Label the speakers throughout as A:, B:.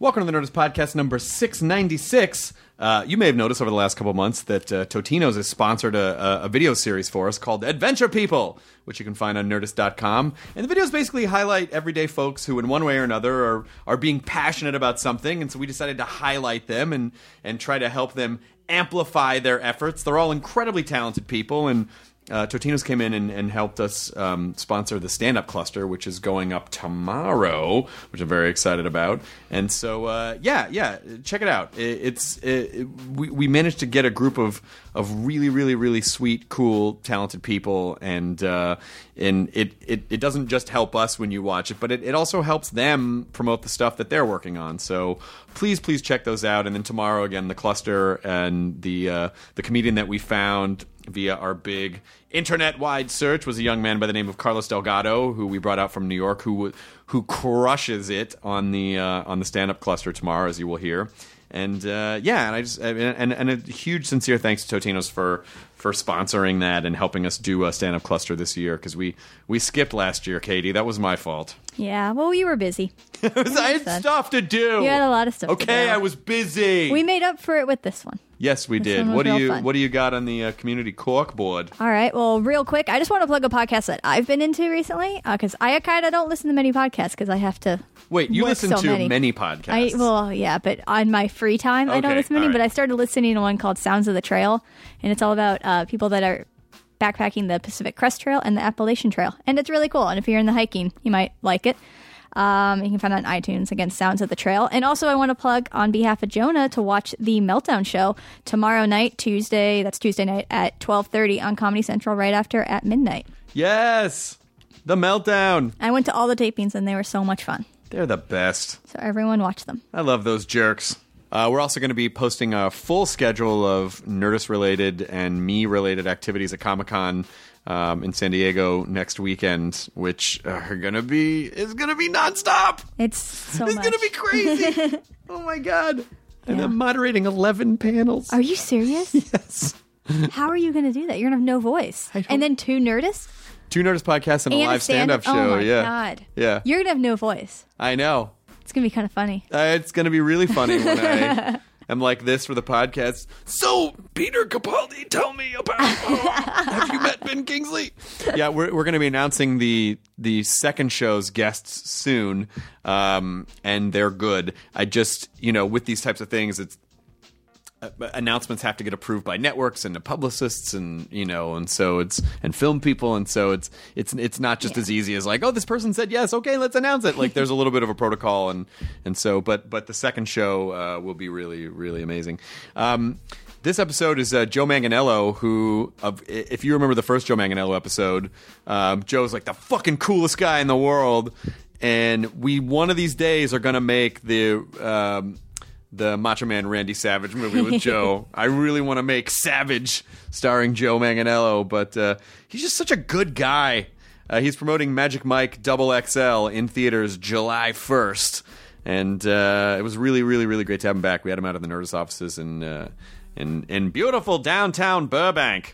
A: Welcome to the Nerdist Podcast number 696. You may have noticed over the last couple of months that Totino's has sponsored a video series for us called Adventure People, which you can find on Nerdist.com. And the videos basically highlight everyday folks who in one way or another are being passionate about something, and so we decided to highlight them and try to help them amplify their efforts. They're all incredibly talented people, and Totino's came in and helped us sponsor the stand-up cluster, which is going up tomorrow, which I'm very excited about. And so, check it out. We managed to get a group of really, really, really sweet, cool, talented people, and it doesn't just help us when you watch it, but it also helps them promote the stuff that they're working on. So please check those out. And then tomorrow, again, the cluster and the comedian that we found via our big internet-wide search was a young man by the name of Carlos Delgado, who we brought out from New York, who crushes it on the stand-up cluster tomorrow, as you will hear. And and a huge sincere thanks to Totino's for sponsoring that and helping us do a stand-up cluster this year, because we skipped last year, Katie. That was my fault.
B: Yeah, well, you were busy.
A: I had stuff to do.
B: You had a lot of stuff to do.
A: Okay, I was busy.
B: We made up for it with this one.
A: Yes, we did. What do you got on the community cork board?
B: All right. Well, real quick, I just want to plug a podcast that I've been into recently, because I kind of don't listen to many podcasts because I have to.
A: Wait, you listen to many podcasts? But on my free time, I don't listen to many.
B: Right. But I started listening to one called Sounds of the Trail, and it's all about people that are backpacking the Pacific Crest Trail and the Appalachian Trail, and it's really cool. And if you're into hiking, you might like it. You can find it on iTunes, again, Sounds of the Trail. And also I want to plug on behalf of Jonah to watch the Meltdown show tomorrow night, Tuesday night at 12:30 on Comedy Central, right after at midnight.
A: Yes! The Meltdown!
B: I went to all the tapings and they were so much fun.
A: They're the best.
B: So everyone watch them.
A: I love those jerks. We're also going to be posting a full schedule of Nerdist-related and me-related activities at Comic-Con in San Diego next weekend, which is going to be nonstop.
B: It's
A: going to be crazy. Oh my God. And I'm moderating 11 panels.
B: Are you serious?
A: Yes.
B: How are you going to do that? You're going to have no voice. And then two Nerdist podcasts
A: and a live stand-up show.
B: Oh my God.
A: Yeah.
B: You're going to have no voice.
A: I know.
B: It's going to be kind of funny.
A: It's going to be really funny when I am like this for the podcast. So, Peter Capaldi, tell me about have you met Ben Kingsley? Yeah, we're going to be announcing the second show's guests soon, and they're good. I just, with these types of things, it's announcements have to get approved by networks and the publicists and and film people, and so it's not just as easy as like, oh, this person said yes, okay, let's announce it. Like there's a little bit of a protocol, and so but the second show will be really, really amazing. This episode is Joe Manganiello, who, if you remember the first Joe Manganiello episode, Joe's like the fucking coolest guy in the world, and we one of these days are gonna make the Macho Man Randy Savage movie with Joe. I really want to make Savage starring Joe Manganiello, but he's just such a good guy. He's promoting Magic Mike XXL in theaters July 1st, and it was really, really, really great to have him back. We had him out of the Nerdist offices in beautiful downtown Burbank.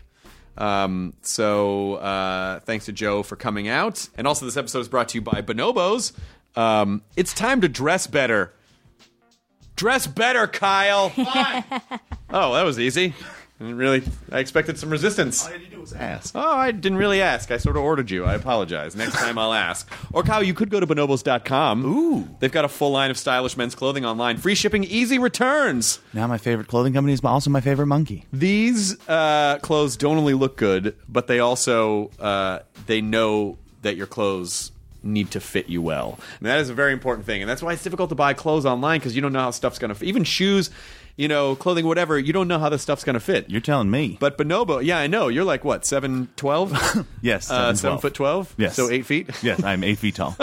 A: So thanks to Joe for coming out. And also this episode is brought to you by Bonobos. It's time to dress better. Dress better, Kyle. Fine. Oh, that was easy. I expected some resistance.
C: All you had to do was ask.
A: Oh, I didn't really ask. I sort of ordered you. I apologize. Next time I'll ask. Or, Kyle, you could go to bonobos.com.
C: Ooh.
A: They've got a full line of stylish men's clothing online. Free shipping, easy returns.
C: Now my favorite clothing company is also my favorite monkey.
A: These clothes don't only look good, but they also they know that your clothes need to fit you well. And that is a very important thing. And that's why it's difficult to buy clothes online, because you don't know how stuff's going to fit. Even shoes, clothing, whatever, you don't know how this stuff's going to fit.
C: You're telling me.
A: But Bonobo, yeah, I know. You're like, what, 7'12"?
C: Yes,
A: 7'12".
C: Yes.
A: So 8 feet?
C: Yes, I'm 8 feet tall.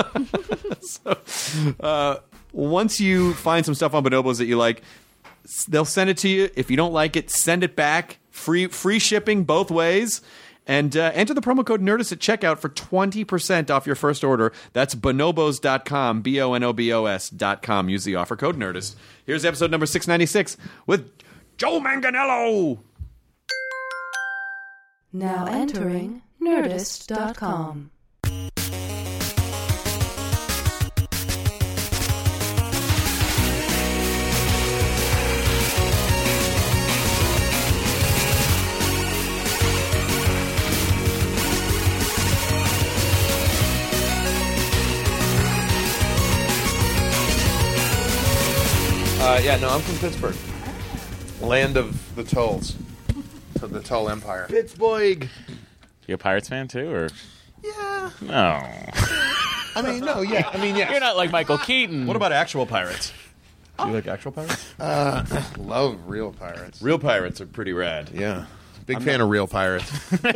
A: So, once you find some stuff on Bonobos that you like, they'll send it to you. If you don't like it, send it back. Free shipping both ways. And enter the promo code NERDIST at checkout for 20% off your first order. That's bonobos.com, bonobos.com. Use the offer code NERDIST. Here's episode number 696 with Joe Manganiello.
D: Now entering Nerdist.com.
E: I'm from Pittsburgh. Land of the Tolls. So the Toll Empire.
A: Pittsburgh.
F: You a Pirates fan too, or
E: Yeah.
F: no?
E: Yeah.
F: You're not like Michael Keaton.
A: What about actual pirates? Do you like actual pirates?
E: Love real pirates.
A: Real pirates are pretty rad.
E: Yeah. Big fan of real pirates.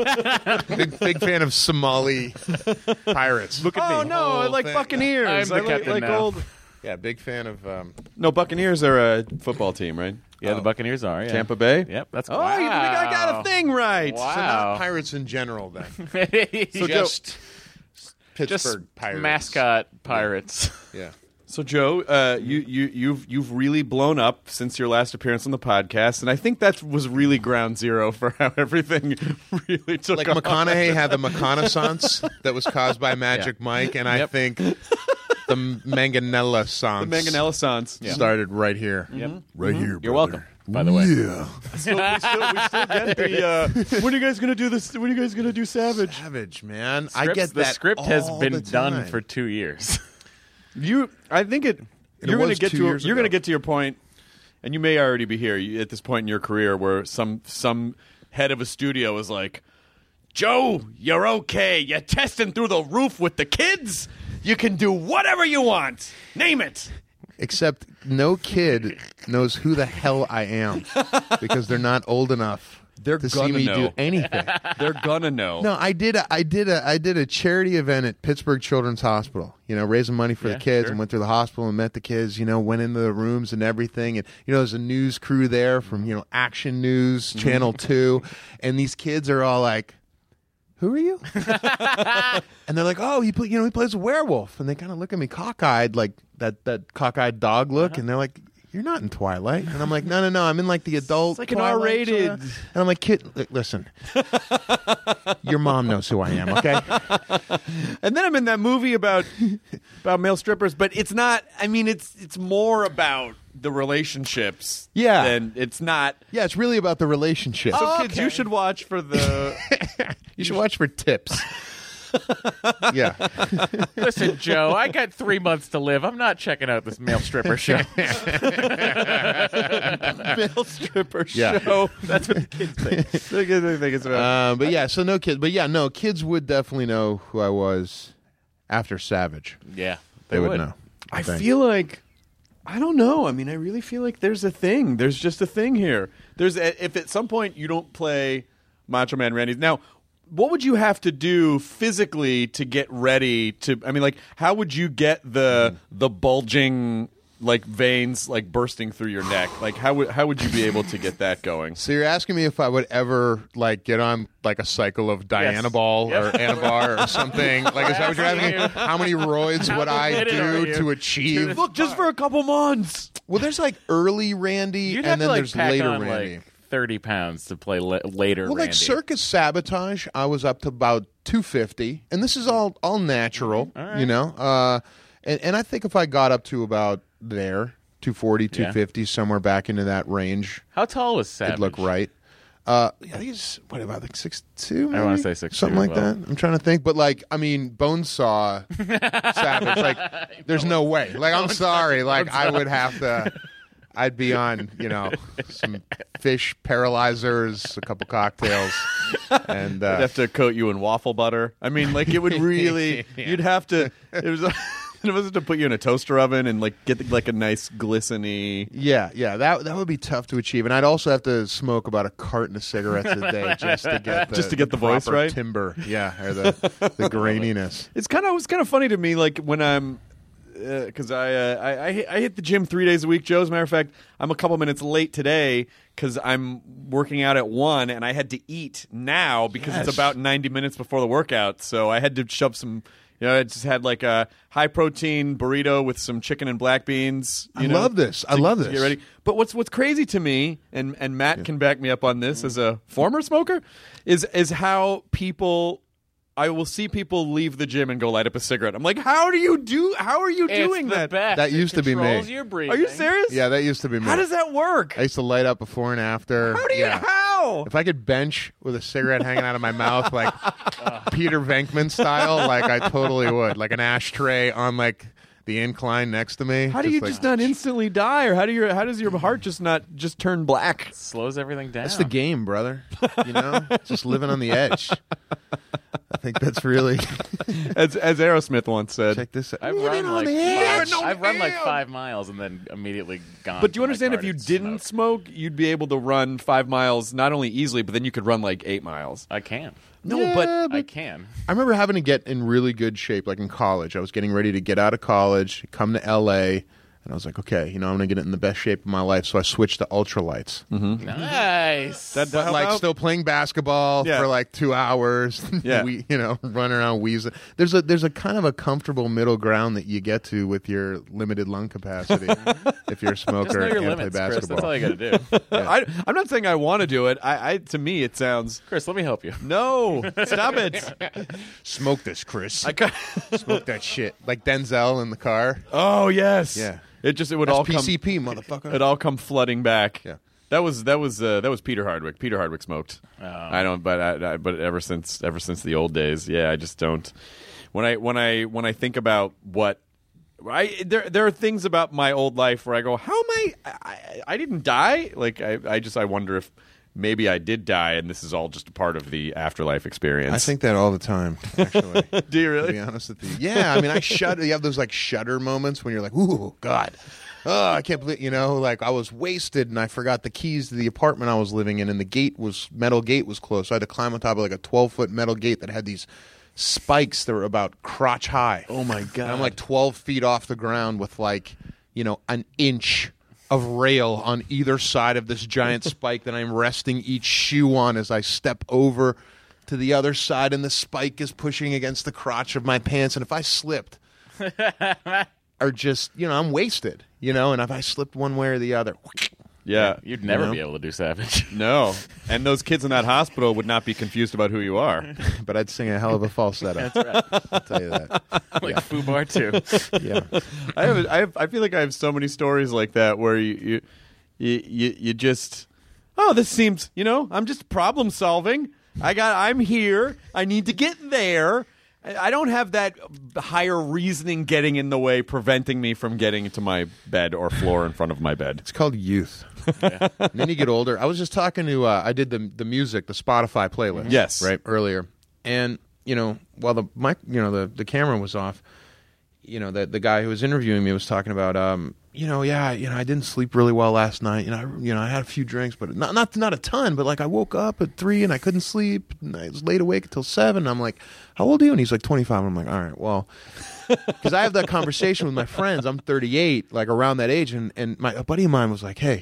E: big fan of Somali pirates.
F: Look at
A: Oh
F: me.
A: no, I like
E: thing.
A: Buccaneers.
F: I'm the
A: I like,
F: captain
A: like
F: now.
A: old.
E: Yeah, big fan of...
A: No, Buccaneers are a football team, right?
F: Yeah, the Buccaneers are. Yeah.
A: Tampa Bay.
F: Yep, that's.
A: Oh,
F: wow.
A: you think I got a thing right?
F: Wow.
E: So not pirates in general, then.
A: So
E: Just Pittsburgh
F: Just
E: pirates.
F: mascot pirates.
E: Yeah.
A: So Joe, you've really blown up since your last appearance on the podcast, and I think that was really ground zero for how everything really took
E: Like
A: off.
E: McConaughey had the McConaissance that was caused by Magic Mike, and I think the Manganella
A: The Manganella Sans.
E: started right here.
F: Yep.
E: Right here,
F: You're welcome. By the way.
E: Yeah.
A: We still get the. When are you guys gonna do this? When are you guys gonna do Savage?
E: Savage, man. I get
F: the
E: that
F: script has
E: all
F: been
E: the
F: done
E: time.
F: for 2 years.
A: I think it.
E: It
A: You're gonna
E: was
A: get
E: 2
A: to.
E: years
A: You're gonna
E: ago.
A: get to your point, and you may already be here at this point in your career where some head of a studio is like, Joe, you're okay. You're testing through the roof with the kids. You can do whatever you want. Name it.
E: Except no kid knows who the hell I am because they're not old enough to see
A: gonna
E: me
A: know.
E: do anything.
A: They're gonna know.
E: No, I did a charity event at Pittsburgh Children's Hospital. You know, raising money for the kids,
F: sure.
E: and went through the hospital and met the kids. You know, went into the rooms and everything. And there's a news crew there from Action News Channel 2, and these kids are all like, "Who are you?" And they're like, "Oh, he plays a werewolf." And they kind of look at me cockeyed, like that cockeyed dog look, and they're like, "You're not in Twilight." And I'm like, No, I'm in like the adult.
A: It's like an
E: Twilight
A: R-rated.
E: sorta." And I'm like, "Kid, listen, your mom knows who I am, okay?"
A: And then I'm in that movie about male strippers, but it's not. I mean, it's more about the relationships.
E: Yeah.
A: and it's not.
E: Yeah, it's really about the relationship.
A: So kids, you should watch for the.
E: You should watch for tips. Yeah.
F: Listen, Joe, I got 3 months to live. I'm not checking out this male stripper show.
A: male stripper
E: Yeah.
A: show. That's what the kids think. The kids think it's about.
E: But yeah, so no kids. But yeah, no, kids would definitely know who I was after Savage.
F: Yeah,
E: They would know.
A: I
E: think.
A: feel like. I don't know. I mean, I really feel like there's a thing. There's just a thing here. If at some point you don't play Macho Man Randy. Now, what would you have to do physically to get ready to? I mean, like, how would you get the bulging like veins like bursting through your neck? Like, how would you be able to get that going?
E: So you're asking me if I would ever like get on like a cycle of Dianabol or Anabar or something? Like, is that what you're asking me? How many roids would I
F: committed are
E: do
F: you
E: to achieve?
A: Look, just for a couple months.
E: Well, there's like early Randy,
F: You'd
E: and
F: have
E: then
F: to like
E: there's
F: pack
E: later
F: on
E: Randy.
F: like 30 pounds to play later.
E: Well, like
F: Randy.
E: Circus Sabotage, I was up to about 250, and this is all natural, you know. And I think if I got up to about there, 240, 250, somewhere back into that range,
F: How tall was Savage?
E: it'd look right. I think he's what about like 6'2"?
F: I wanna
E: maybe?
F: say 6'2"
E: something like
F: as well.
E: that. I'm trying to think, but like I mean, Bonesaw Savage, like there's no way. Like I'm sorry, like I would have to. I'd be on, some fish paralyzers, a couple cocktails, and
A: I'd have to coat you in waffle butter. I mean, like it would really. You'd have to. It was. It was to put you in a toaster oven and like get like a nice glistening.
E: yeah, that would be tough to achieve, and I'd also have to smoke about a carton of cigarettes a day just to get the
A: voice
E: proper
A: right?
E: timbre, or the graininess.
A: It's kind of funny to me, like when I'm, because I hit the gym 3 days a week, Joe. As a matter of fact, I'm a couple minutes late today because I'm working out at 1, and I had to eat now because it's about 90 minutes before the workout. So I had to shove some. I just had like a high protein burrito with some chicken and black beans.
E: I love this. I love
A: to
E: this.
A: Get ready. But what's crazy to me, and Matt can back me up on this as a former smoker, is how people. I will see people leave the gym and go light up a cigarette. I'm like, how are you doing
F: It's the
A: that?
F: best.
E: That used to be me.
F: Controls your breathing.
A: Are you serious?
E: Yeah, that used to be me.
A: How does that work?
E: I used to light up before and after.
A: How do you?
E: Yeah.
A: How?
E: If I could bench with a cigarette hanging out of my mouth, like Peter Venkman style, like I totally would. Like an ashtray on like the incline next to me.
A: How do you
E: like,
A: just not instantly die, or how does your heart just not just turn black?
F: Slows everything down.
E: That's the game, brother. You know, just living on the edge. I think that's really.
A: As Aerosmith once said.
E: Check this out.
F: I've
E: Living
F: run
E: on
F: like
E: the edge.
F: I've run like 5 miles and then immediately gone.
A: But do you
F: to my
A: understand
F: car
A: if you
F: to
A: didn't smoke, you'd be able to run 5 miles not only easily, but then you could run like 8 miles.
F: I can.
A: No,
E: Yeah,
A: but
F: I can.
E: I remember having to get in really good shape, like in college. I was getting ready to get out of college, come to L.A., and I was like, okay, you know, I'm going to get in the best shape of my life. So I switched to ultralights.
F: Nice.
A: that
E: But
A: help
E: like
A: out?
E: still playing basketball
A: Yeah.
E: for like 2 hours.
A: Yeah.
E: We, you know, running around wheezing. There's a kind of a comfortable middle ground that you get to with your limited lung capacity if you're a smoker
F: Just know your
E: and play
F: limits, Chris.
E: basketball.
F: That's all you got to do.
A: I'm not saying I want to do it. To me, it sounds
F: Chris, let me help you.
A: no. Stop it.
E: Smoke this, Chris.
A: I ca-
E: Smoke that shit. Like Denzel in the car.
A: oh yes.
E: Yeah.
A: It would
E: That's
A: all come.
E: PCP, motherfucker.
A: It all come flooding back.
E: Yeah.
A: That was Peter Hardwick. Peter Hardwick smoked. I don't, but ever since the old days, yeah, I just don't. When I think about what there are things about my old life where I go, how am I didn't die. Like I wonder if maybe I did die and this is all just a part of the afterlife experience.
E: I think that all the time, actually.
A: Do you
E: To
A: really?
E: be honest with you. Yeah, I mean, I shudder. You have those like shudder moments when you're like, ooh, God. Oh, I can't believe, you know, like I was wasted and I forgot the keys to the apartment I was living in and the metal gate was closed. So I had to climb on top of like a 12-foot metal gate that had these spikes that were about crotch high.
A: Oh my God.
E: And I'm like 12 feet off the ground with like, you know, an inch of rail on either side of this giant spike that I'm resting each shoe on as I step over to the other side, and the spike is pushing against the crotch of my pants. And if I slipped, or just, you know, I'm wasted, you know, and if I slipped one way or the other,
A: Yeah.
F: You'd never
E: know?
F: be able to do Savage.
A: No. And those kids in that hospital would not be confused about who you are.
E: but I'd sing a hell of a falsetto. That's right. I'll tell you that.
F: Like Fubar too.
E: Yeah.
A: I feel like I have so many stories like that where you just, oh, this seems, you know, I'm just problem solving. I'm here. I need to get there. I don't have that higher reasoning getting in the way, preventing me from getting to my bed or floor in front of my bed.
E: It's called youth. And then you get older. I was just talking to, I did the music, the Spotify playlist.
A: Yes.
E: Right, earlier. And, you know, while the mic, you know, the camera was off, you know, the guy who was interviewing me was talking about, you know, I didn't sleep really well last night. I had a few drinks, but not a ton. But like, I woke up at 3 and I couldn't sleep. And I was laid awake until 7. I'm like, how old are you? And he's like 25. I'm like, all right, well, because I have that conversation with my friends. I'm 38, like around that age, and a buddy of mine was like, hey,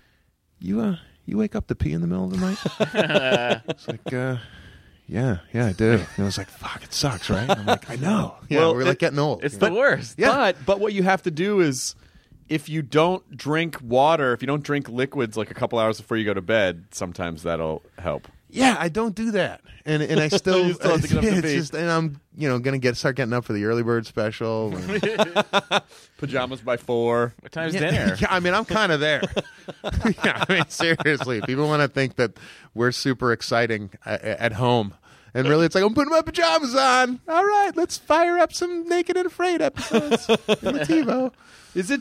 E: you wake up to pee in the middle of the night? It's like, yeah, I do. And I was like, fuck, it sucks, right? And I'm like, I know. Yeah,
A: Well,
E: we're like getting old.
F: It's
E: you
F: the
E: know?
F: worst.
E: Yeah.
A: But what you have to do is, if you don't drink water, if you don't drink liquids like a couple hours before you go to bed, sometimes that'll help.
E: Yeah, I don't do that, and I still,
A: You still have to get up to
E: it's
A: pee.
E: just, and I'm gonna start getting up for the early bird special. and-
A: Pajamas by 4.
F: What time's dinner?
E: Yeah, I mean, I'm kind of there. Yeah, I mean, seriously, people want to think that we're super exciting at home, and really, it's like I'm putting my pajamas on. All right, let's fire up some Naked and Afraid episodes in the TiVo.
A: Does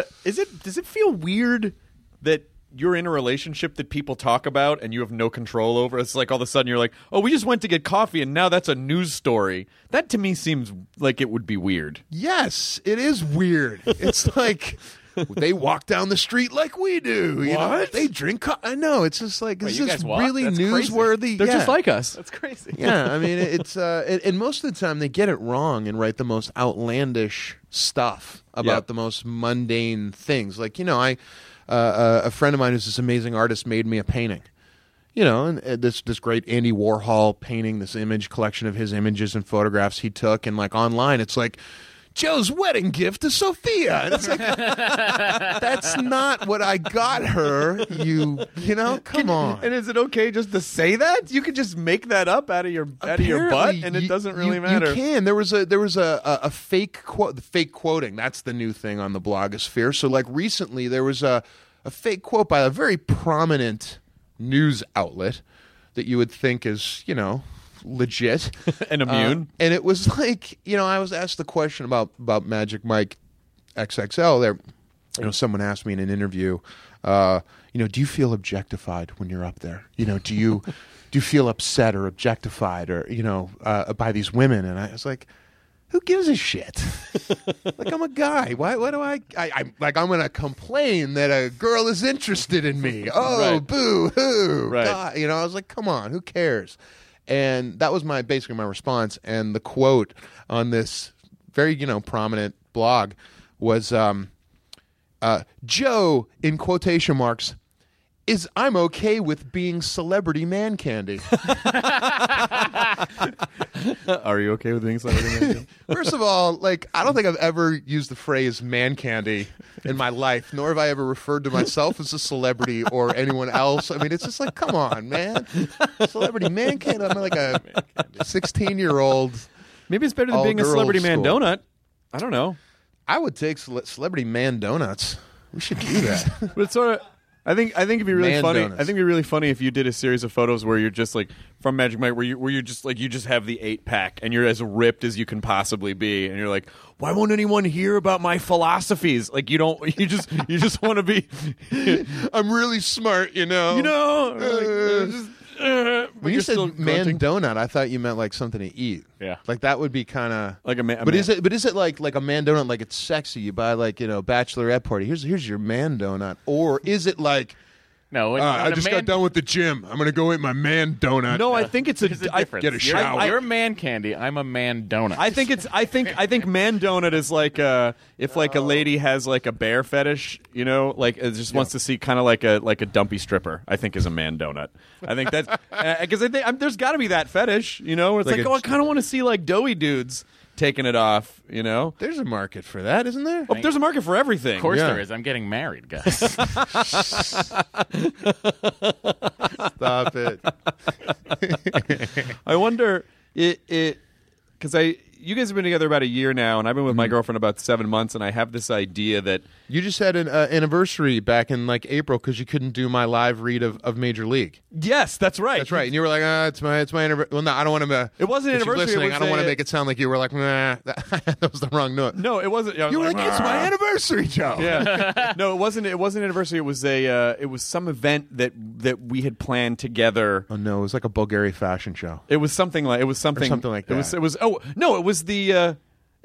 A: it feel weird that you're in a relationship that people talk about and you have no control over? It's like all of a sudden you're like, oh, we just went to get coffee and now that's a news story. That to me seems like it would be weird.
E: Yes, it is weird. It's like they walk down the street like we do. You know?
A: What?
E: They drink. I know. It's just like, is
F: you
E: this
F: guys walk?
E: really
F: That's crazy.
E: newsworthy?
A: They're
E: Yeah.
A: just like us.
F: That's crazy.
E: Yeah, I mean, it's and most of the time they get it wrong and write the most outlandish stuff about
A: Yep.
E: the most mundane things. Like, you know, a friend of mine who's this amazing artist made me a painting. You know, and this great Andy Warhol painting, this image collection of his images and photographs he took, and like online, it's like Joe's wedding gift to Sophia. And it's like, that's not what I got her. You know, come on.
A: And is it okay just to say that? You could just make that up out of your butt,
E: Apparently,
A: and it
E: you-
A: doesn't really
E: you
A: matter.
E: You can. There was a fake quote. The fake quoting. That's the new thing on the blogosphere. So like recently, there was a fake quote by a very prominent news outlet that you would think is, you know, legit
A: And immune.
E: and it was like, you know, I was asked the question about Magic Mike XXL, there, someone asked me in an interview, do you feel objectified when you're up there? Do you feel upset or objectified or by these women? And I was like, who gives a shit? Like, I'm a guy. Why do I'm going to complain that a girl is interested in me. Oh,
A: Right.
E: boo hoo.
A: Right.
E: God. I was like, come on, who cares? And that was basically my response. And the quote on this very, prominent blog was, Joe, in quotation marks, is I'm okay with being celebrity man candy.
A: Are you okay with being celebrity?
E: First of all, I don't think I've ever used the phrase man candy in my life, nor have I ever referred to myself as a celebrity or anyone else. I mean, it's just like, come on, man. Celebrity man candy. I'm like a 16-year-old.
A: Maybe it's better than being a
E: all-girls
A: celebrity man
E: school.
A: donut. I don't know.
E: I would take celebrity man donuts. We should do that.
A: But it's sort of. I think it'd be really
E: Man
A: funny.
E: donuts.
A: I think it'd be really funny if you did a series of photos where you're just like from Magic Mike, where you're just like you just have the 8-pack and you're as ripped as you can possibly be, and you're like, why won't anyone hear about my philosophies? Like you just want to be,
E: I'm really smart,
A: you know.
E: When you said man donut, I thought you meant like something to eat.
F: Yeah.
E: Like that would be kind of
A: like a man.
E: But is it like a man donut? Like it's sexy. You buy bachelorette party. Here's your man donut. Or is it like
F: No,
E: I just got done with the gym. I'm gonna go eat my man donut.
A: No, I think it's a.
F: There's a
A: I-
F: difference.
E: get a shower.
F: You're man candy. I'm a man donut.
A: I think man donut is like if like a lady has like a bear fetish, like it just wants to see kind of like a dumpy stripper. I think is a man donut. I think that's because I think there's got to be that fetish, where it's
E: Like
A: like, I kind of want to see like doughy dudes taking it off,
E: There's a market for that, isn't there?
A: Oh, there's a market for everything.
F: Of course
E: Yeah.
F: there is. I'm getting married, guys.
E: Stop it.
A: I wonder because you guys have been together about a year now, and I've been with my girlfriend about 7 months, and I have this idea that
E: You just had an anniversary back in like April because you couldn't do my live read of Major League.
A: yes, that's right.
E: That's right. And you were like, it's my anniversary. Well, no, I don't want to.
A: It wasn't
E: if she's
A: anniversary, it
E: listening,
A: was
E: I don't want
A: a-
E: to make it sound like you were like, nah, that was the wrong note.
A: No, it wasn't.
E: You were like, it's my anniversary, Joe.
A: Yeah. No, it wasn't. It wasn't an anniversary. It was it was some event that we had planned together.
E: Oh no, it was like a Bulgari fashion show.
A: It was something like
E: something like that.
A: It was. Oh no, it was the.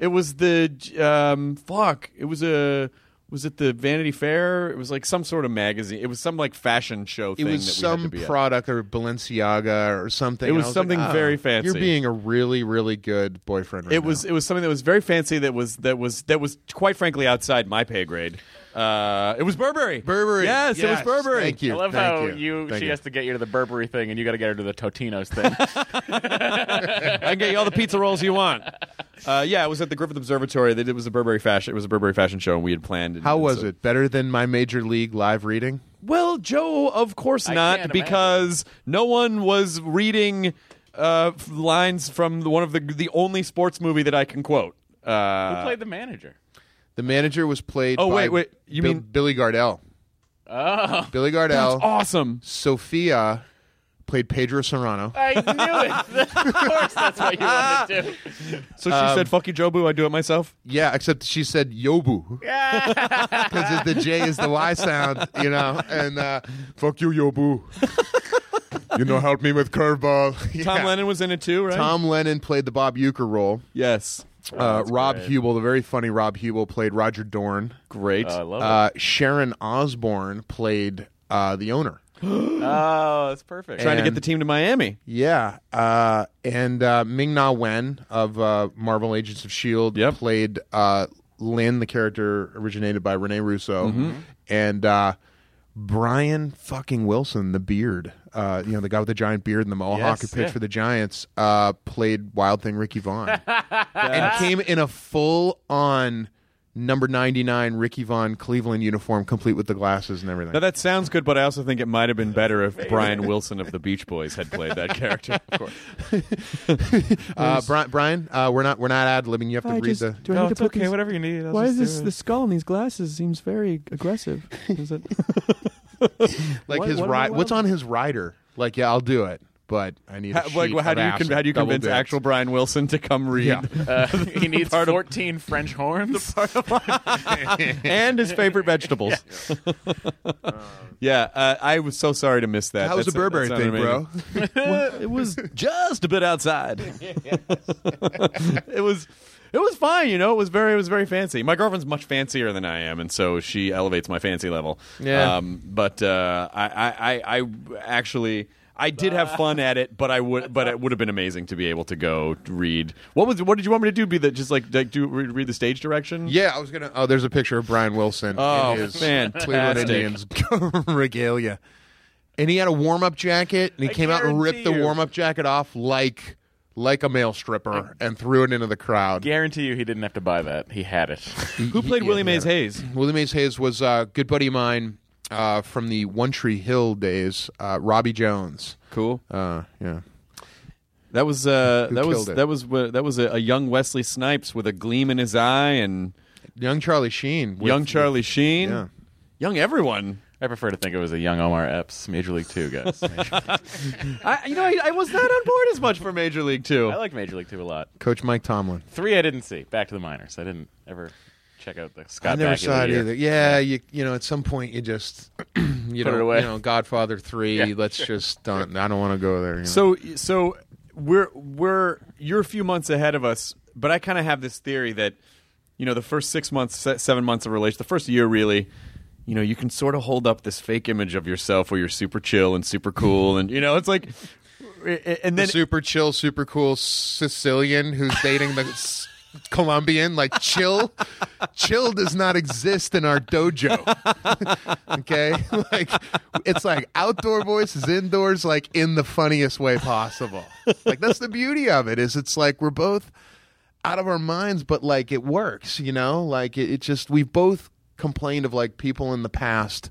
A: Fuck. It was a. Was it the Vanity Fair? It was like some sort of magazine. It was some like fashion show
E: It
A: thing.
E: was
A: that we
E: some
A: had to be at.
E: product or Balenciaga or something.
A: It
E: And
A: was
E: I like,
A: something very fancy.
E: You're being a really, really good boyfriend. Right
A: It was something that was very fancy. That was quite frankly outside my pay grade. It was Burberry.
E: Burberry.
A: Yes, it was Burberry.
E: Thank you.
F: I love
E: Thank
F: how
E: you. Thank
F: she
E: you.
F: has to get you to the Burberry thing, and you got to get her to the Totino's thing.
A: I can get you all the pizza rolls you want. Yeah, it was at the Griffith Observatory. It was a Burberry fashion. It was a Burberry fashion show, and we had planned.
E: How was it? Better than my Major League live reading?
A: Well, Joe, of course
F: I
A: not,
F: can't
A: because no one was reading lines from one of the only sports movie that I can quote.
F: Who played the manager?
E: The manager was played
A: Oh,
E: by
A: wait, you mean-
E: Billy Gardell.
F: Oh,
E: Billy
A: That's
E: Gardell.
A: awesome.
E: Sophia played Pedro Serrano.
F: I knew it. Of course, that's what you wanted to do.
A: So she said, "Fuck you, Joe Boo. I do it myself."
E: Yeah, except she said Yobu. Because the J is the Y sound, and fuck you, Yobu. Help me with curveball.
A: Tom
E: Yeah.
A: Lennon was in it too, right?
E: Tom Lennon played the Bob Uecker role.
A: Yes.
E: Rob Hubel, the very funny Rob Hubel, played Roger Dorn.
A: Great.
F: I love it.
E: Sharon Osbourne played the owner.
F: Oh, that's perfect.
A: Trying to get
E: and-
A: the team to Miami.
E: Yeah, and Ming-Na Wen of Marvel Agents of S.H.I.E.L.D.
A: Yep.
E: played Lynn, the character originated by Rene Russo, and Brian fucking Wilson, the beard, the guy with the giant beard and the mohawk who
F: Yes,
E: pitched
F: yeah.
E: for the Giants, played Wild Thing Ricky Vaughn, and came in a full-on number 99 Ricky Vaughn Cleveland uniform, complete with the glasses and everything.
A: Now that sounds good, but I also think it might have been better if Brian Wilson of the Beach Boys had played that character. Of course.
E: Brian, we're not ad-libbing. You have to read the.
A: Do I need to put these,
F: whatever you need.
A: why is this the skull on these glasses seems very aggressive? Is it?
E: Like
A: What-
E: his
A: what am I
E: ride.
A: allowed?
E: What's on his rider? Like, yeah, I'll do it. but I need a sheet
A: How do you
E: of acid,
A: how do you
E: double
A: convince
E: dicks.
A: actual Brian Wilson to come read?
E: Yeah.
F: He needs 14 French horns.
A: And his favorite vegetables. I was so sorry to miss that.
E: How was the Burberry
A: that
E: thing,
A: sounded
E: bro?
A: Well, it was just a bit outside. It was fine, you know. It was very fancy. My girlfriend's much fancier than I am, and so she elevates my fancy level.
E: Yeah.
A: But I actually. I did have fun at it, but it would have been amazing to be able to go read. What did you want me to do? Be that just like read the stage direction?
E: Yeah, I was gonna. Oh, there's a picture of Brian Wilson
A: Oh,
E: in his
A: fantastic.
E: Cleveland Indians regalia, and he had a warm-up jacket, and he came out and ripped the
F: guarantee you.
E: warm-up jacket off like a male stripper and threw it into the crowd.
F: Guarantee you he didn't have to buy that. He had it.
A: Who played Willie Mays Hayes?
E: Willie Mays Hayes was a good buddy of mine from the One Tree Hill days. Robbie Jones.
A: Cool.
E: Yeah.
A: That was
E: killed it?
A: that was a young Wesley Snipes with a gleam in his eye, and
E: Young Charlie Sheen.
A: young Charlie Sheen,
E: yeah.
A: young everyone.
F: I prefer to think it was a young Omar Epps, Major League 2, guys.
A: I was not on board as much for Major League Two.
F: I like Major League 2 a lot.
E: Coach Mike Tomlin.
F: 3 I didn't see. Back to the minors. I didn't ever check out the Scott
E: I never
F: Bakula
E: saw it
F: year.
E: either. Yeah, you know, at some point you just you
F: Put it away.
E: Godfather 3.
F: Yeah,
E: let's just don't. I don't want to go there. You know?
A: So you're a few months ahead of us, but I kind of have this theory that the first 6 months, 7 months of relation, the first year really. You can sort of hold up this fake image of yourself where you're super chill and super cool, and it's like, and then
E: the super chill, super cool Sicilian who's dating the Colombian. Like chill does not exist in our dojo. Okay, like it's like outdoor voices, indoors, like in the funniest way possible. Like that's the beauty of it. Is it's like we're both out of our minds, but like it works. Like it just we've both complained of like people in the past.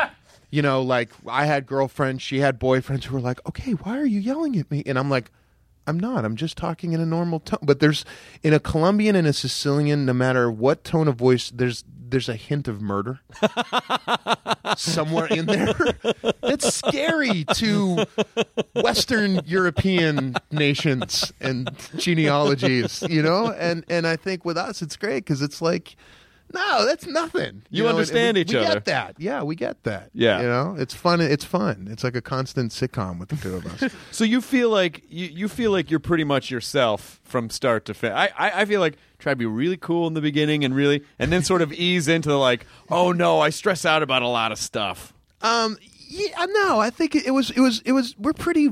E: Like I had girlfriends, she had boyfriends who were like, okay, why are you yelling at me? And I'm like, I'm not. I'm just talking in a normal tone. But there's in a Colombian and a Sicilian, no matter what tone of voice, there's a hint of murder somewhere in there. It's scary to Western European nations and genealogies, And I think with us, it's great because it's like, no, that's nothing.
A: You understand each
E: we
A: other.
E: Get that. Yeah, we get that.
A: Yeah.
E: It's fun. It's fun. It's like a constant sitcom with the two of us.
A: So you feel like you feel like you're pretty much yourself from start to finish. I feel like try to be really cool in the beginning and then sort of ease into the like, oh no, I stress out about a lot of stuff.
E: Yeah, no, I think it was we're pretty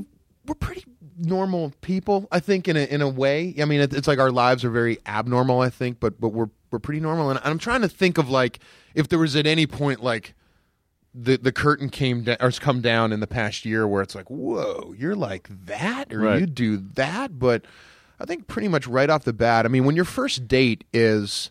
E: normal people, I think, in a way. I mean, it's like our lives are very abnormal, I think, but we're pretty normal. And I'm trying to think of like if there was at any point like the curtain come down in the past year where it's like, whoa, you're like that, or
A: Right.
E: you do that. But I think pretty much right off the bat, I mean, when your first date is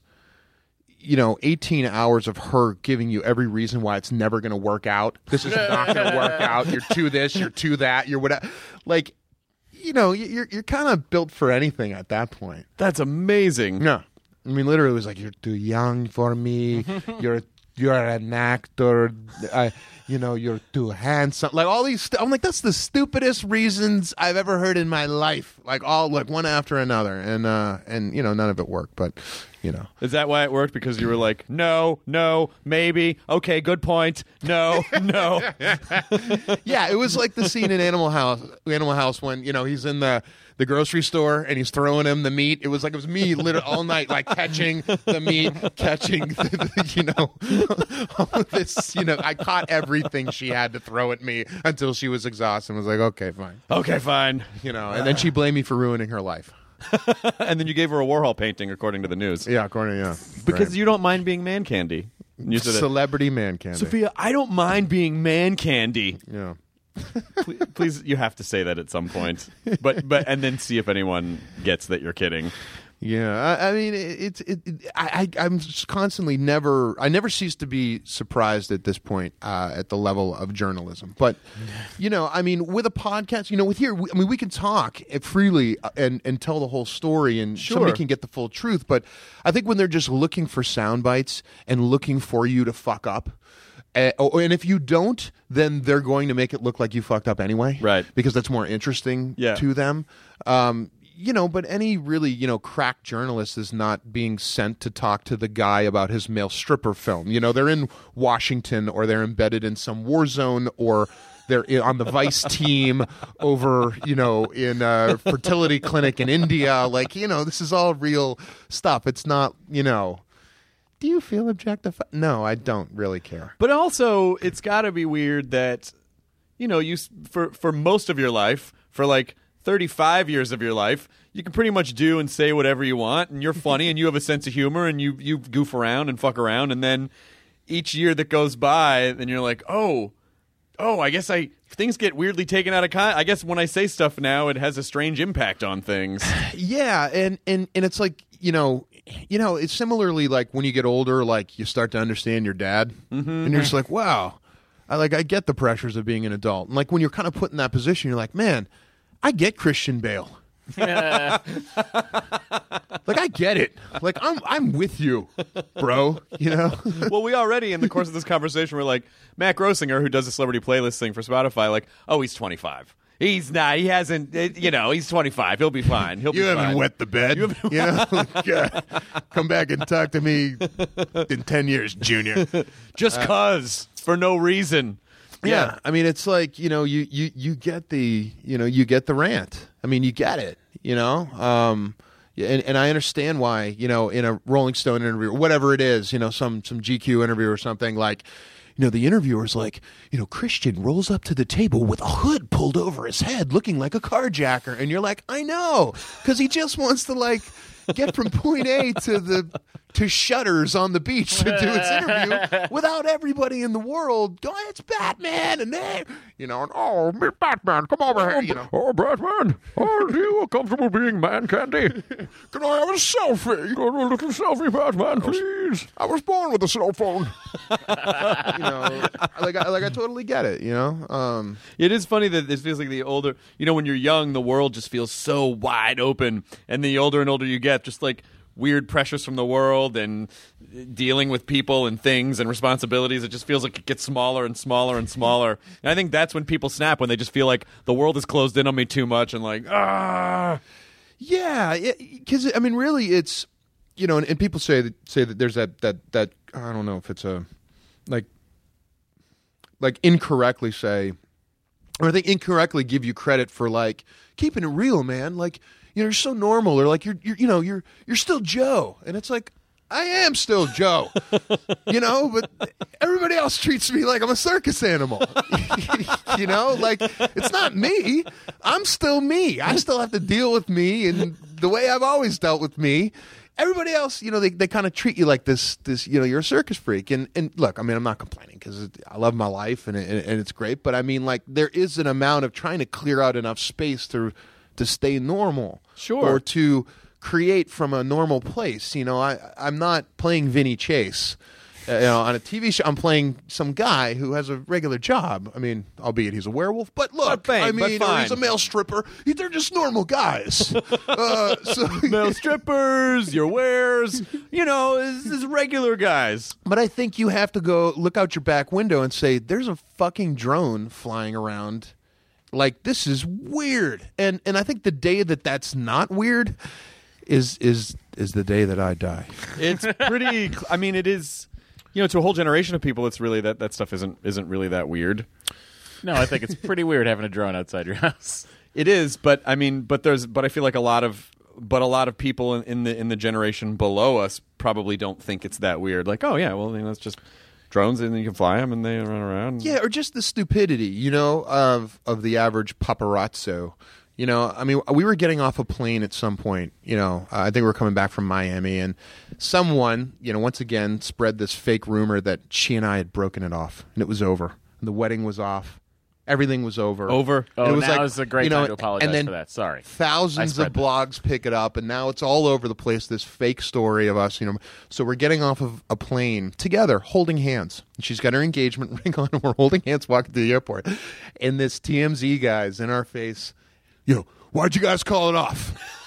E: 18 hours of her giving you every reason why it's never going to work out. This is not going to work out. You're too this, you're too that, you're whatever. Like, you're kind of built for anything at that point.
A: That's amazing.
E: No. I mean, literally, it was like, you're too young for me. You're an actor. You're too handsome. Like all these. I'm like, that's the stupidest reasons I've ever heard in my life. Like all like one after another, and none of it worked. But
A: Is that why it worked? Because you were like, no, maybe, okay, good point, no.
E: yeah, it was like the scene in Animal House when he's in the grocery store and he's throwing him the meat. It was me literally all night, like catching the meat, catching all of this. I caught everything she had to throw at me until she was exhausted and was like, okay, fine.
A: Okay, fine.
E: And then she blamed me for ruining her life.
A: And then you gave her a Warhol painting, according to the news.
E: Yeah, according
A: Because
E: right.
A: you don't mind being man candy. You said
E: Celebrity man candy.
A: Sophia, I don't mind being man candy.
E: Yeah.
A: Please, you have to say that at some point. But and then see if anyone gets that you're kidding.
E: Yeah, I mean, I'm just constantly I never cease to be surprised at this point at the level of journalism. But, I mean, with a podcast, with here, we can talk freely and tell the whole story and somebody can get the full truth. But I think when they're just looking for sound bites and looking for you to fuck up, and if you don't, then they're going to make it look like you fucked up anyway.
A: Right.
E: Because that's more interesting to them. But any really, crack journalist is not being sent to talk to the guy about his male stripper film. They're in Washington, or they're embedded in some war zone, or they're on the Vice team over, in a fertility clinic in India. This is all real stuff. It's not, do you feel objectified? No, I don't really care.
A: But also, it's got to be weird that, for most of your life, for 35 years of your life, you can pretty much do and say whatever you want, and you're funny, and you have a sense of humor, and you goof around and fuck around, and then each year that goes by, then you're like, oh, I guess things get weirdly taken out of context. I guess when I say stuff now, it has a strange impact on things.
E: Yeah, and it's like, it's similarly like when you get older, you start to understand your dad, and you're just like, wow, I get the pressures of being an adult, and when you're kind of put in that position, you're like, man, I get Christian Bale. I get it. I'm with you, bro.
A: Well, we already, in the course of this conversation, we're like, Matt Grossinger, who does the celebrity playlist thing for Spotify, he's 25. He's not. He hasn't. He's 25. He'll be fine.
E: You haven't wet the bed. Come back and talk to me in 10 years, Junior.
A: Just cause, for no reason.
E: Yeah, I mean, it's like, you get the, you get the rant. I mean, you get it, and I understand why, in a Rolling Stone interview or whatever it is, some GQ interview or something, the interviewer's like, Christian rolls up to the table with a hood pulled over his head looking like a carjacker. And you're like, I know, because he just wants to get from point A to Shutters on the beach to do his interview without everybody in the world going, it's Batman, and then, oh, Batman, come over here,
G: Oh, Batman, are you comfortable being man candy?
E: Can I have a selfie?
G: A little selfie, Batman, please.
E: I was born with a cell phone. I totally get it,
A: It is funny that it feels like the older, when you're young, the world just feels so wide open, and the older and older you get, just weird pressures from the world and dealing with people and things and responsibilities, it just feels like it gets smaller and smaller and smaller. And I think that's when people snap, when they just feel like the world is closed in on me too much and
E: Yeah, because, I mean, really it's, and people say that there's that I don't know if it's a, incorrectly say, or I think incorrectly give you credit for keeping it real, man. You're so normal, or you're still Joe, and it's like, I am still Joe, but everybody else treats me like I'm a circus animal. It's not me. I'm still me. I still have to deal with me and the way I've always dealt with me. Everybody else, they kind of treat you like this, you're a circus freak. And look, I mean, I'm not complaining because I love my life and it's great. But I mean, there is an amount of trying to clear out enough space to stay normal.
A: Sure.
E: Or to create from a normal place. I'm not playing Vinny Chase. On a TV show, I'm playing some guy who has a regular job. I mean, albeit he's a werewolf, but look, or he's a male stripper. They're just normal guys.
A: Male strippers, your wares, is regular guys.
E: But I think you have to go look out your back window and say, there's a fucking drone flying around. This is weird. And I think the day that's not weird is the day that I die.
A: It's pretty, I mean, it is, to a whole generation of people, it's really that stuff isn't really that weird.
F: No, I think it's pretty weird having a drone outside your house.
A: It is, but I mean, but I feel like a lot of people in the generation below us probably don't think it's that weird. Oh yeah, well, it's just drones and you can fly them and they run around.
E: Yeah, or just the stupidity, of the average paparazzo. I mean, we were getting off a plane at some point, I think we were coming back from Miami, and someone, once again spread this fake rumor that she and I had broken it off and it was over. And the wedding was off. Everything was over.
A: Over.
F: Oh,
E: it was
F: now is a great time to apologize
E: and then
F: for that. Sorry.
E: Thousands of blogs pick it up, and now it's all over the place, this fake story of us, So we're getting off of a plane together, holding hands. And she's got her engagement ring on, and we're holding hands walking to the airport. And this TMZ guy's in our face, why'd you guys call it off?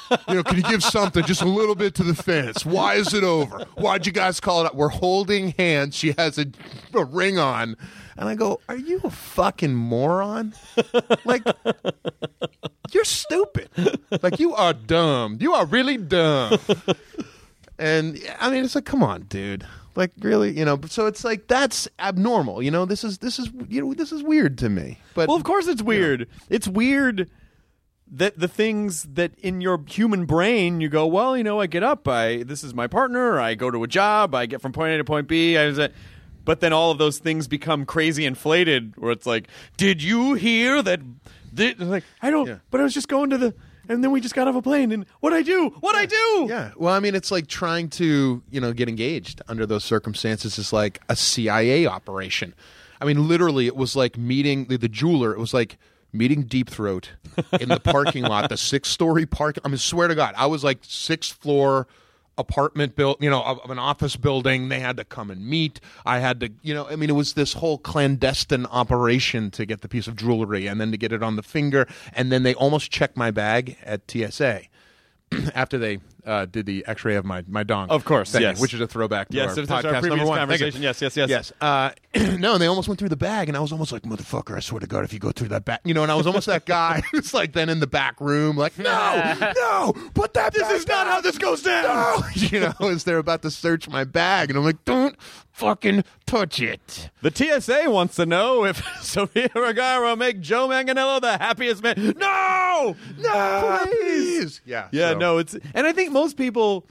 E: Can you give something just a little bit to the fence? Why is it over? Why'd you guys call it up? We're holding hands. She has a ring on. And I go, are you a fucking moron? Like, you're stupid. Like, you are dumb. You are really dumb. And I mean, it's like, come on, dude. Like, really, so it's like, that's abnormal. This is weird to me. But
A: Well, of course it's weird. It's weird that the things that in your human brain you go, well, I get up, this is my partner, I go to a job, I get from point A to point B, but then all of those things become crazy inflated, where it's like, did you hear that? Like, I don't, but I was just going to and then we just got off a plane, and what'd I do?
E: Yeah. Well, I mean, it's like trying to, get engaged under those circumstances is like a CIA operation. I mean, literally, it was like meeting the jeweler. It was like meeting Deep Throat in the parking lot, the 6-story parking. I mean, swear to God, I was like 6th floor apartment built, of an office building. They had to come and meet. I had to, it was this whole clandestine operation to get the piece of jewelry and then to get it on the finger. And then they almost checked my bag at TSA after they did the X-ray of my dong.
A: Of course,
E: thing,
A: yes.
E: which is a throwback to
A: Yes,
E: our
A: that's our
E: podcast
A: previous
E: number 1.
A: conversation. Yes.
E: Yes. No, and they almost went through the bag, and I was almost like, motherfucker, I swear to God, if you go through that bag, and I was almost that guy who's like then in the back room, like, no, put that
A: This is not how this goes down.
E: No. As they're about to search my bag, and I'm like, don't fucking touch it.
A: The TSA wants to know if Sofia Vergara will make Joe Manganiello the happiest man. No,
E: Please. Yeah.
A: Yeah,
E: so-
A: no, and I think most people,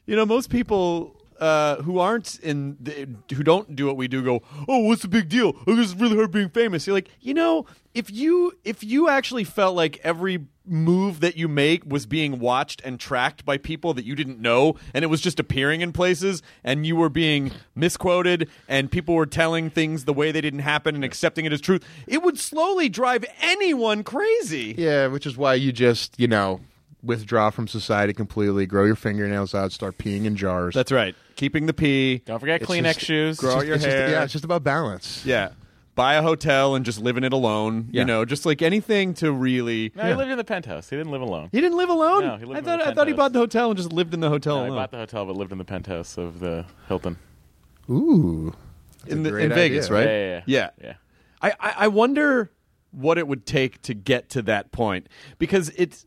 A: who aren't who don't do what we do go, oh, what's the big deal? Oh, this is really hard being famous. You're like, if you actually felt like every move that you make was being watched and tracked by people that you didn't know, and it was just appearing in places, and you were being misquoted, and people were telling things the way they didn't happen and accepting it as truth, it would slowly drive anyone crazy.
E: Yeah, which is why you just, withdraw from society completely, grow your fingernails out, start peeing in jars.
A: That's right. Keeping the pee.
F: Don't forget
E: It's
F: Kleenex
E: just-
F: shoes.
A: Grow your hair.
E: It's just about balance.
A: Yeah. Buy a hotel and just live in it alone.
E: Yeah.
A: Just like anything to really.
F: No, he lived in the penthouse. He didn't live alone.
A: He didn't live alone?
F: No, he lived
A: I
F: in
A: thought
F: the
A: I thought he
F: penthouse.
A: bought the hotel and just lived in the hotel
F: No, he
A: alone.
F: bought the hotel but lived in the penthouse of the Hilton.
E: Ooh. That's a
A: in
E: great
A: Vegas,
E: idea.
A: right?
F: Yeah.
A: I wonder what it would take to get to that point, because it's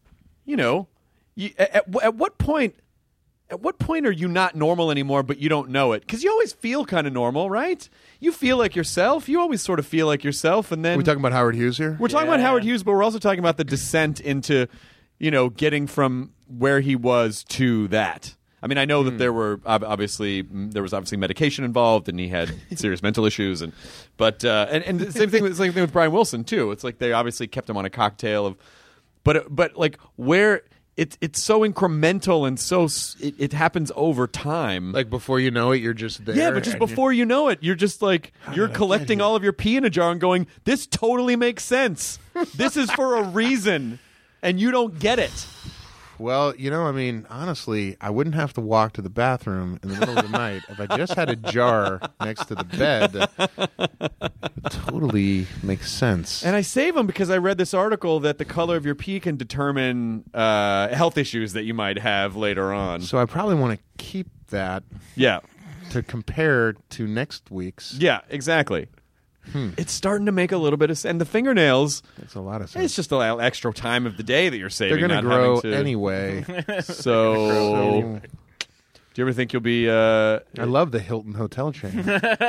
A: at what point are you not normal anymore, but you don't know it? Because you always feel kind of normal, right? You feel like yourself. You always sort of feel like yourself, and then
E: Are we talking about Howard Hughes here?
A: we're talking about Howard Hughes, but we're also talking about the descent into, getting from where he was to that. I mean, I know that there was obviously medication involved, and he had serious mental issues, and the same thing with Brian Wilson too. It's like they obviously kept him on a cocktail of, but like where it's so incremental and so it happens over time.
E: Like before you know it, you're just there.
A: Yeah, but just
E: and
A: before you know it, you're just like, you're
E: did I
A: collecting
E: get here?
A: all of your pee in a jar and going, this totally makes sense. This is for a reason. And you don't get it.
E: Well, I mean, honestly, I wouldn't have to walk to the bathroom in the middle of the night if I just had a jar next to the bed. It totally makes sense.
A: And I save them because I read this article that the color of your pee can determine health issues that you might have later on.
E: So I probably want to keep that
A: Yeah.
E: to compare to next week's.
A: Yeah, exactly. It's starting to make a little bit of sense. And the fingernails,
E: Makes a lot of sense.
A: it's just a little extra time of the day that you're saving.
E: They're going to
A: not
E: grow
A: having to-
E: anyway.
A: So,
E: So
A: do you ever think you'll be...
E: I love the Hilton hotel chain.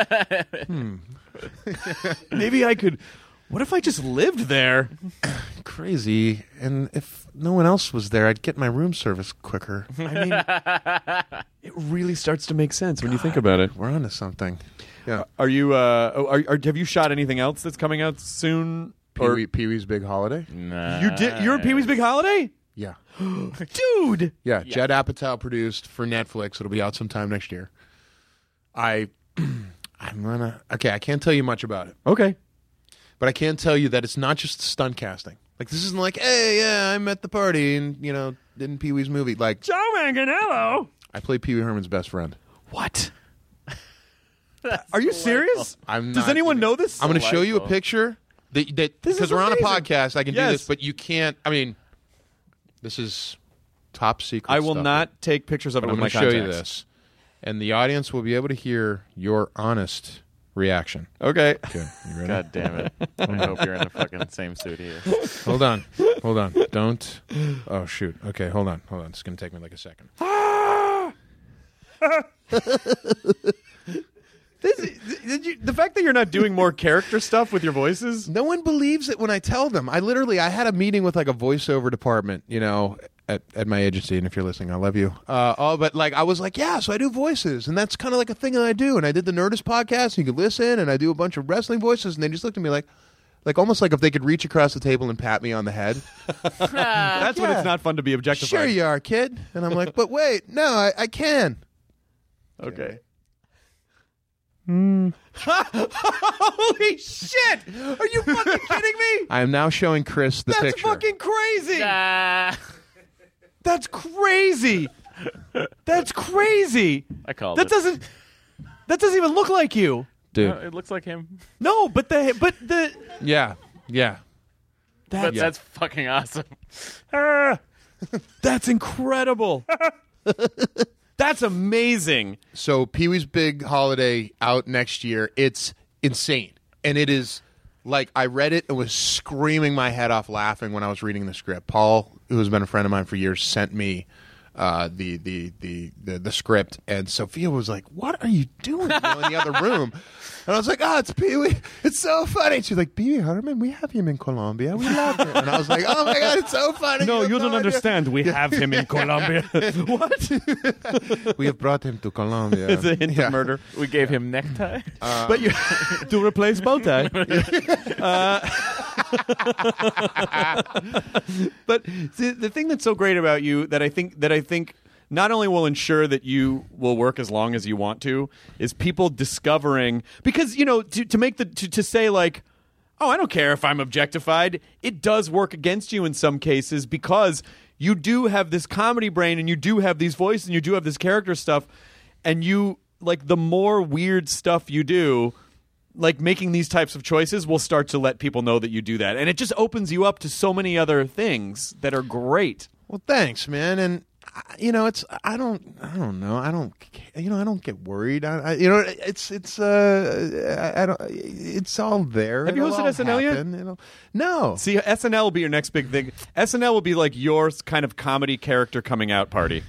A: maybe I could... What if I just lived there?
E: Crazy. And if no one else was there, I'd get my room service quicker.
A: I mean, it really starts to make sense when you think about it.
E: We're onto something. Yeah.
A: Are you? Have you shot anything else that's coming out soon? Or
E: Pee-wee's Big Holiday?
F: Nah.
A: you did? You're Pee Wee's Big Holiday,
E: Yeah.
A: dude.
E: Yeah, Judd Apatow produced for Netflix. It'll be out sometime next year. I'm gonna... Okay, I can't tell you much about it.
A: Okay.
E: But I can tell you that it's not just stunt casting. Like, this isn't like, hey, yeah, I'm at the party and, in Pee-wee's movie. Like,
A: Joe Manganiello.
E: I play Pee-wee Herman's best friend.
A: What? Are you serious?
E: I'm
A: Does
E: not
A: anyone
E: even-
A: know this?
E: I'm going to show you a
F: Delightful.
E: picture.
A: This is
E: Because we're on a
A: amazing.
E: podcast, I can do
A: Yes.
E: this, but you can't... I mean, this is top secret.
A: I will
E: stuff.
A: not take pictures of it
E: But I'm
A: with my
E: going to show
A: contacts.
E: you this, and the audience will be able to hear your honest reaction.
A: Okay.
E: Okay, you ready?
F: God damn it! I hope you're in the fucking same suit here.
E: Hold on. Don't. Oh shoot. Okay, hold on. It's going to take me like a second.
A: The fact that you're not doing more character stuff with your voices.
E: No one believes it when I tell them. I had a meeting with like a voiceover department, at my agency, and if you're listening, I love you. But like I was like, yeah, so I do voices, and that's kind of like a thing that I do. And I did the Nerdist podcast, and you could listen, and I do a bunch of wrestling voices, and they just looked at me like almost like if they could reach across the table and pat me on the head.
A: That's when
E: Yeah.
A: it's not fun to be objectified.
E: Sure you are, kid. And I'm like, but wait, no, I can.
A: Okay. Holy shit! Are you fucking kidding me?
E: I am now showing Chris the
A: That's
E: picture.
A: fucking crazy.
F: Ah,
A: That's crazy. That's crazy.
F: I called
A: That
F: it.
A: doesn't even look like you.
E: Dude.
F: It looks like him.
A: No, but the
E: Yeah.
F: But that's fucking awesome.
A: that's incredible. That's amazing.
E: So Pee-wee's Big Holiday out next year. It's insane. And it is like I read it and was screaming my head off laughing when I was reading the script. Paul, who has been a friend of mine for years, sent me the script, and Sophia was like, "What are you doing?" in the other room. And I was like, "Oh, it's Pee-wee. It's so funny." And she's like, "Pee-wee Herman, we have him in Colombia. We love him." And I was like, "Oh my god, it's so funny."
A: No,
E: have
A: you don't
E: idea."
A: understand. We have him in Colombia. What?
E: We have brought him to Colombia.
A: It's a hint of murder.
F: We gave him necktie.
A: But you to replace bow tie. But see, the thing that's so great about you that I think not only will ensure that you will work as long as you want to is people discovering, because to say like, oh, I don't care if I'm objectified, it does work against you in some cases because you do have this comedy brain and you do have these voices and you do have this character stuff, and you like the more weird stuff you do, like making these types of choices will start to let people know that you do that, and it just opens you up to so many other things that are great.
E: Well, thanks, man. And it's I don't know. I don't get worried. It's all there.
A: Have you
E: It'll
A: hosted
E: all
A: SNL yet?
E: happen. No.
A: See, SNL will be your next big thing. SNL will be like your kind of comedy character coming out party.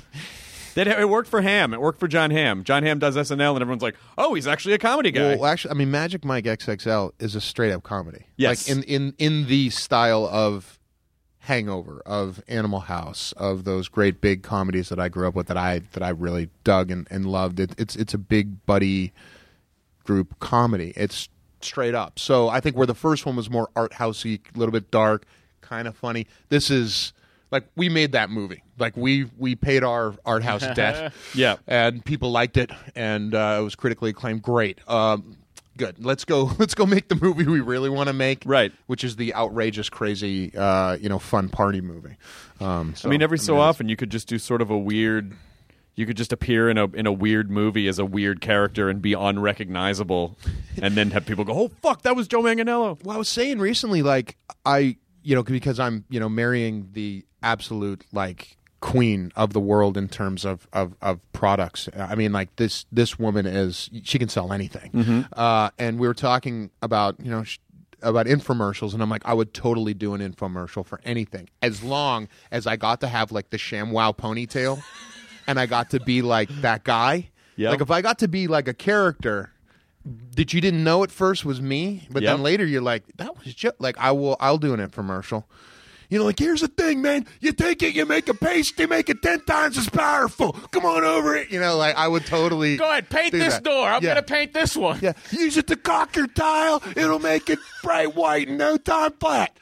A: It worked for Ham. It worked for John Hamm. John Hamm does SNL, and everyone's like, "Oh, he's actually a comedy guy."
E: Well, actually, I mean, Magic Mike XXL is a straight up comedy.
A: Yes.
E: Like in the style of Hangover, of Animal House, of those great big comedies that I grew up with that I really dug and loved. It's a big buddy group comedy. It's straight up. So I think where the first one was more art housey, a little bit dark, kind of funny. This is like we made that movie. Like we paid our art house debt.
A: Yeah.
E: And people liked it, and it was critically acclaimed. Great. Good. Let's go make the movie we really want to make.
A: Right.
E: Which is the outrageous, crazy, fun party movie.
A: I mean, every so often you could just do sort of a weird. You could just appear in a weird movie as a weird character and be unrecognizable, and then have people go, "Oh fuck, that was Joe Manganiello."
E: Well, I was saying recently, like because I'm marrying the absolute like queen of the world in terms of products. I mean, like this woman she can sell anything. And we were talking about about infomercials, and I'm like, I would totally do an infomercial for anything as long as I got to have like the ShamWow ponytail and I got to be like that guy.
A: Yep.
E: Like if I got to be like a character that you didn't know at first was me, but
A: Yep.
E: then later you're like, that was just like I'll do an infomercial. Like, here's the thing, man. You take it, you make a paste, you make it 10 times as powerful. Come on over it. Like I would totally
F: Go ahead, paint
E: do
F: this
E: that.
F: door. I'm
E: Yeah.
F: going to paint this one.
E: Yeah, use it to caulk your tile. It'll make it bright white in no time flat.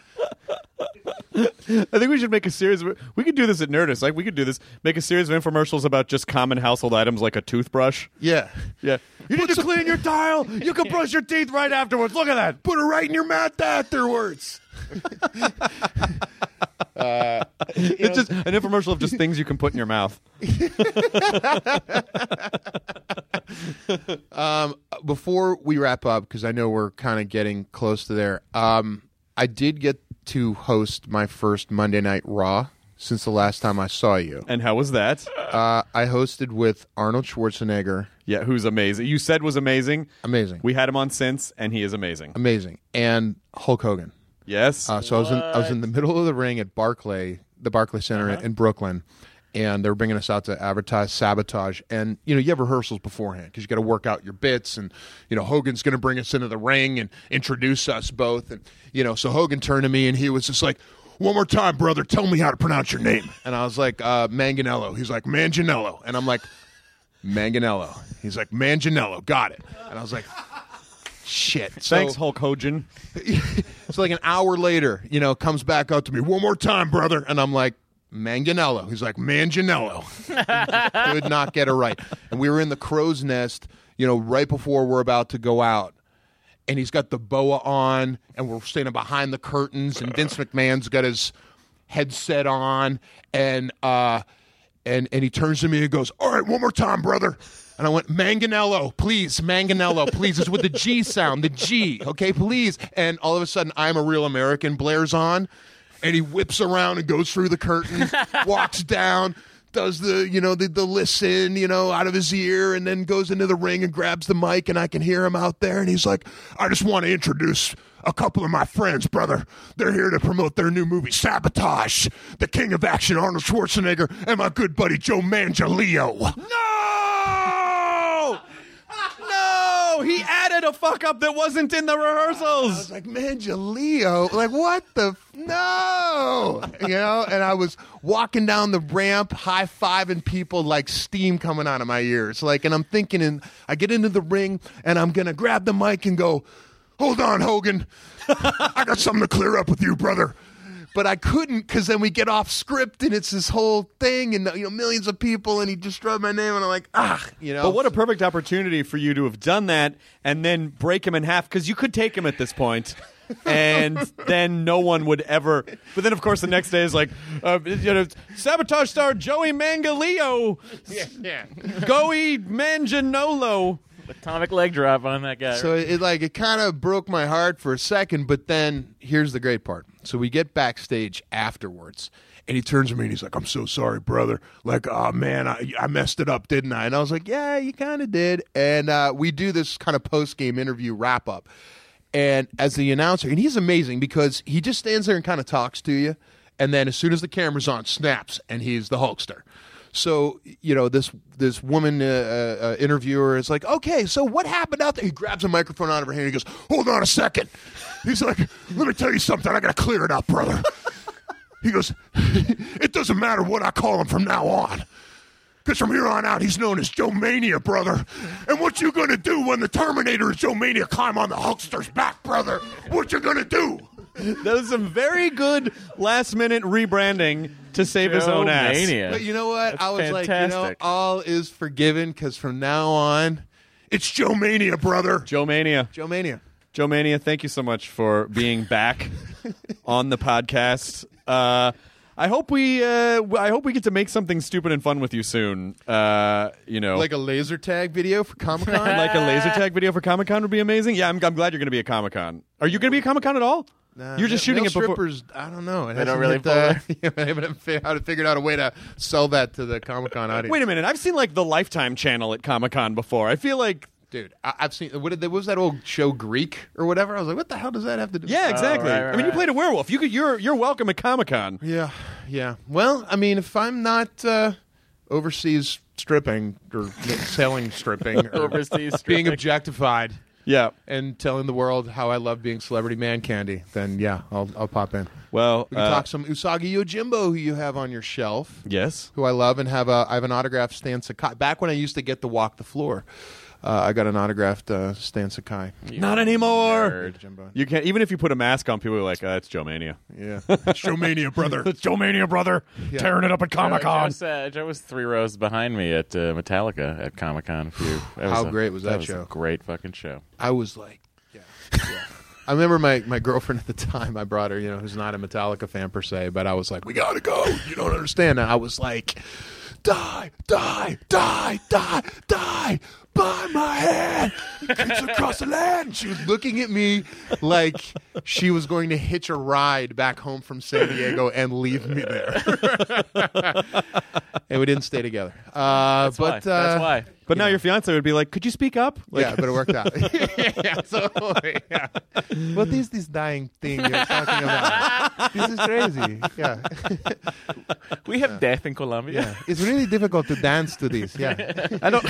A: I think we should make a series. We could do this at Nerdist. Like we could do this. Make a series of infomercials about just common household items like a toothbrush.
E: Yeah.
A: Yeah. You need to clean your tile. You can brush your teeth right afterwards. Look at that.
E: Put it right in your mouth afterwards.
A: It's just an infomercial of just things you can put in your mouth.
E: Before we wrap up, because I know we're kind of getting close to there, I did get to host my first Monday Night Raw since the last time I saw you.
A: And how was that?
E: I hosted with Arnold Schwarzenegger.
A: Yeah, who's amazing. You said was amazing.
E: Amazing.
A: We had him on since, and he is amazing.
E: Amazing. And Hulk Hogan.
A: Yes.
E: So I was in the middle of the ring at the Barclay Center in Brooklyn, and they were bringing us out to advertise Sabotage. And you have rehearsals beforehand because you got to work out your bits, and Hogan's going to bring us into the ring and introduce us both. And so Hogan turned to me and he was just like, "One more time, brother, tell me how to pronounce your name." And I was like, Manganello. He's like, Manganiello. And I'm like, Manganello. He's like, Manganiello. Got it. And I was like, shit.
A: Thanks, Hulk Hogan.
E: So like an hour later, comes back up to me, "One more time, brother." And I'm like, Manganello. He's like, Manganiello. Could not get it right. And we were in the crow's nest, right before we're about to go out. And he's got the boa on, and we're standing behind the curtains, and Vince McMahon's got his headset on, and he turns to me and goes, "All right, one more time, brother." And I went, Manganello, please, Manganello, please. It's with the G sound, the G, okay, please. And all of a sudden, I'm a Real American blares on, and he whips around and goes through the curtain, walks down, does the listen, out of his ear, and then goes into the ring and grabs the mic, and I can hear him out there, and he's like, "I just want to introduce a couple of my friends, brother. They're here to promote their new movie, Sabotage. The King of Action, Arnold Schwarzenegger, and my good buddy, Joe Manganiello."
A: No! He added a fuck up that wasn't in the rehearsals.
E: I was like, Manganiello? Like, what the? No! And I was walking down the ramp, high-fiving people like steam coming out of my ears. And I'm thinking, and I get into the ring, and I'm going to grab the mic and go, "Hold on, Hogan. I got something to clear up with you, brother." But I couldn't, because then we get off script and it's this whole thing, and millions of people, and he just drubbed my name, and I'm like,
A: But what a perfect opportunity for you to have done that and then break him in half, because you could take him at this point, and then no one would ever. But then, of course, the next day is like, Sabotage star Joey Manganiello, Goey Manganiello.
F: Atomic leg drop on that guy.
E: So it kind of broke my heart for a second, but then here's the great part. So we get backstage afterwards, and he turns to me and he's like, "I'm so sorry, brother. Like, oh man, I messed it up, didn't I?" And I was like, "Yeah, you kind of did." And we do this kind of post-game interview wrap-up. And as the announcer, and he's amazing because he just stands there and kind of talks to you, and then as soon as the camera's on, snaps, and he's the Hulkster. So, this woman interviewer is like, "Okay, so what happened out there?" He grabs a microphone out of her hand and he goes, "Hold on a second." He's like, "Let me tell you something. I got to clear it up, brother." He goes, "It doesn't matter what I call him from now on. Because from here on out, he's known as Joe Mania, brother. And what you going to do when the Terminator and Joe Mania climb on the Hulkster's back, brother? What you going to do?"
A: That was some very good last-minute rebranding to save his own ass.
F: Mania.
E: But you know what?
F: That's
E: I was
F: fantastic.
E: like, all is forgiven because from now on, it's Joe Mania, brother.
A: Joe Mania.
E: Joe Mania.
A: Joe Mania, thank you so much for being back on the podcast. I hope we get to make something stupid and fun with you soon.
E: Like a laser tag video for Comic-Con?
A: Like a laser tag video for Comic-Con would be amazing. Yeah, I'm glad you're going to be at Comic-Con. Are you going to be at Comic-Con at all?
E: Nah,
A: you're just shooting
E: male
A: it before.
E: strippers, I don't know.
F: They don't really pull it.
E: I haven't figured out a way to sell that to the Comic-Con audience.
A: Wait a minute. I've seen like the Lifetime channel at Comic-Con before. I feel like.
E: Dude, I've seen. What was that old show, Greek or whatever? I was like, what the hell does that have to do?
A: Yeah, exactly.
F: right,
A: I mean, you played a werewolf. You're welcome at Comic-Con.
E: Yeah. Well, I mean, if I'm not overseas stripping or selling stripping or
F: Overseas
E: being
F: stripping.
E: objectified
A: Yeah.
E: and telling the world how I love being celebrity man candy, then yeah, I'll pop in.
A: Well,
E: We can talk some Usagi Yojimbo, who you have on your shelf,
A: yes.
E: who I love, and I have an autographed Stan Sakai. Back when I used to get to walk the floor, I got an autographed Stan Sakai.
A: Not anymore.
F: Nerd.
E: Jimbo.
A: You can't. Even if you put a mask on, people are like, "It's Joe Mania."
E: Yeah, Joe Mania, brother.
G: It's Joe Mania, brother. Tearing it up at Comic-Con.
F: Joe was 3 rows behind me at Metallica at Comic-Con.
E: How great was that
F: was
E: show?
F: A great fucking show.
E: I was like, yeah. I remember my girlfriend at the time, I brought her, who's not a Metallica fan per se, but I was like, we got to go. You don't understand. And I was like, die, die, die, die, die, by my hand. Kids across the land. She was looking at me like she was going to hitch a ride back home from San Diego and leave me there. And we didn't stay together.
F: That's why.
A: But now your fiance would be like, "Could you speak up?" Like,
E: Yeah, but it worked out. Yeah. What is this dying thing you're talking about? This is crazy. Yeah.
F: We have death in Colombia.
E: Yeah. It's really difficult to dance to this. Yeah.
A: I don't.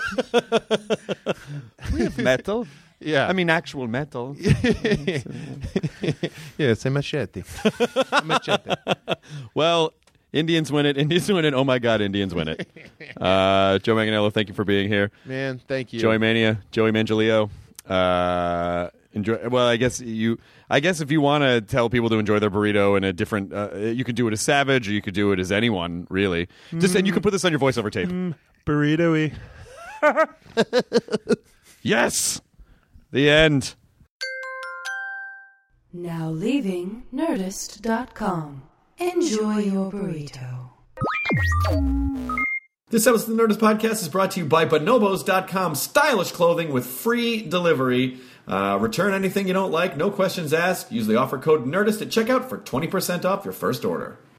A: We have metal.
E: Yeah.
A: I mean, actual metal.
E: Yeah, it's a machete. Machete.
A: Well, Indians win it. Indians win it. Oh my God, Indians win it. Joe Manganiello, thank you for being here.
E: Man, thank you.
A: Joey Mania, Joey Manganiello. Enjoy. Well, I guess if you want to tell people to enjoy their burrito in a different, you could do it as Savage, or you could do it as anyone, really. Just and you can put this on your voiceover tape.
E: Burrito-y.
A: Yes. The end.
D: Now leaving Nerdist.com. Enjoy your burrito.
A: This episode of the Nerdist Podcast is brought to you by Bonobos.com. Stylish clothing with free delivery. Return anything you don't like, no questions asked. Use the offer code NERDIST at checkout for 20% off your first order.